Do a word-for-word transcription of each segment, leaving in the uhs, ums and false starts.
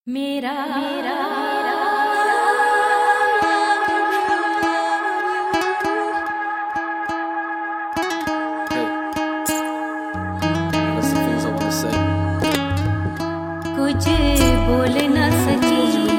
मेरा मेरा कुछ बोल ना सकी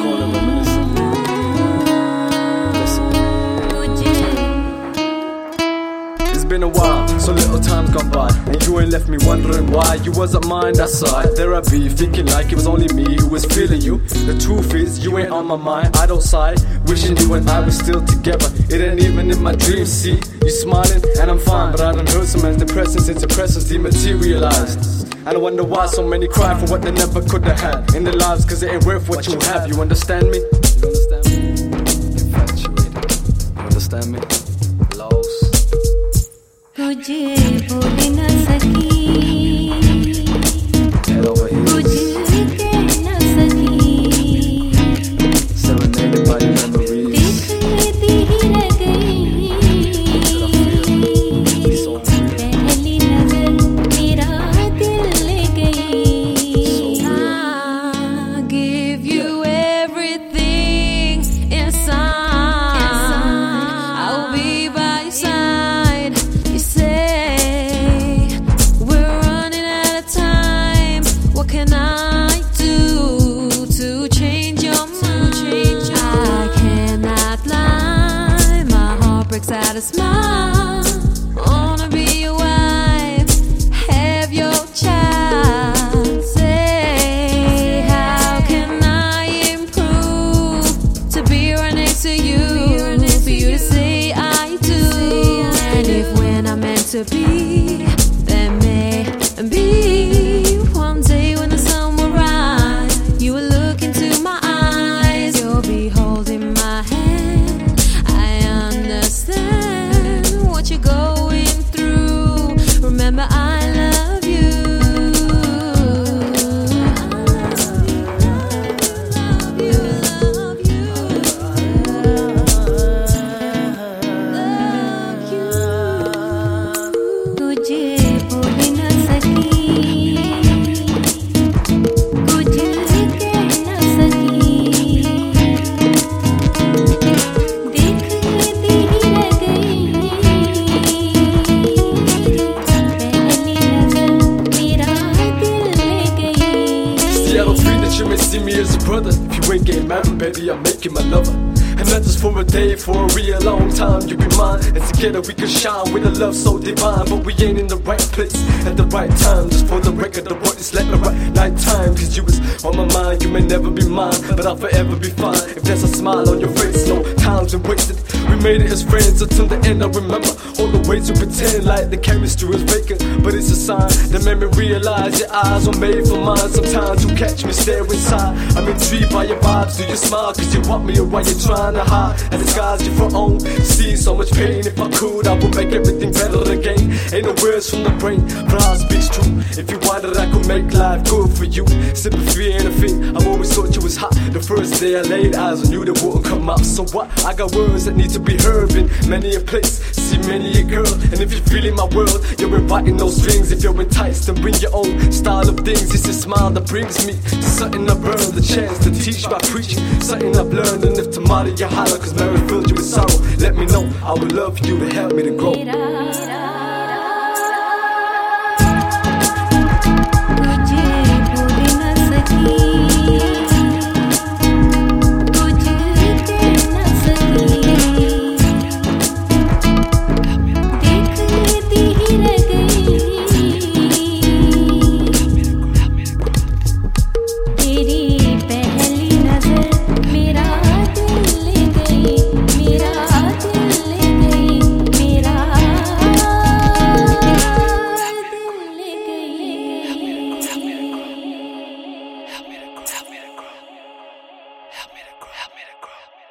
It's been a while, so little time's gone by, and you ain't left me wondering why you wasn't mine. That side, there I be, thinking like it was only me who was feeling you. The truth is, you ain't on my mind. I don't sigh, wishing you and I were still together. It ain't even in my dreams. See, you smiling and I'm fine, but I done heard some man's depressing since the presence dematerialized. And I wonder why so many cry for what they never could have had in their lives, cause it ain't worth what you have. You understand me? You understand me? Infatuated. You understand me? Lost. तुझे बोल ना सकी Head over heels. कुछ कह ना सकी Serenaded by your memories. देखती ही रह गई पहली नजर मेरा दिल ले गई I give you everything inside I'll be by your side You say we're running out of time What can I do to change your mind? I cannot lie My heart breaks out a smile Wanna be your wife Have your child Say how can I improve To be right next to you For you to say I do And if when I'm meant to be Then maybe One day when the sun will rise You will look into my eyes You'll be holding my hand I understand What you're going through Remember I love you Love you, love you, love you तुझे बोल ना सकी कुछ कह ना सकी देखती ही रह गई पहली नजर मेरा दिल ले गई See, I don't feel that you may see me as a brother. If you ain't getting married, baby, I'm making my lover. And not just for a day, for a real long time. You be mine, and together we can shine with a love so divine. But we ain't in the right place at the right time. Just for the record, the word is let the right night time. Cause you was on my mind, you may never be mine, but I'll forever be fine. If there's a smile on your face, no time's been wasted. We made it as friends until the end. I remember all the ways you pretend like the chemistry was vacant, but it's a sign that made me realize your eyes were made for mine. Sometimes you catch me stare inside. I'm intrigued by your vibes. Do you smile cause you want me or why you trying to hide and disguise your front own? See so much pain. If I could, I would make everything better again. Ain't no words from the brain, but I speaks true. If you wanted, I could make life good for you. Sympathy ain't a thing. I've always thought you was hot. The first day I laid eyes on you, they wouldn't come out. So what? I got words that need to be heard in many a place. See many a girl, and if you're feeling my world, you're inviting those strings. If you're enticed, then bring your own style of things. It's a smile that brings me to something I've earned, the chance to teach by preaching something I've learned. And if tomorrow you holler, cause Mary filled you with sorrow, let me know. I would love you to help me to grow. Help me to grow. Help me to grow.